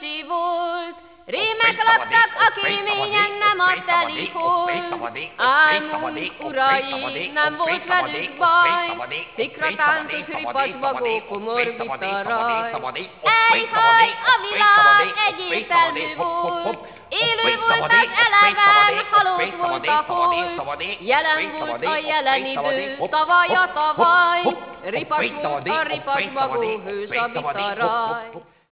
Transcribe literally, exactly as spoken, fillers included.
bölcsi volt, rémek laktak, a kéményen nem a telik hold. Álmunk, uraim, nem volt velük baj, szikratáncos ripacsbagó, komor vitaraj. Ejhaj, a világ egyértelmű volt, élő volt az eleven, halott volt a hold. Jelen volt a jelen idő, tavaly a tavaly, ripacs volt a ripacsbagó, hős a vitaraj.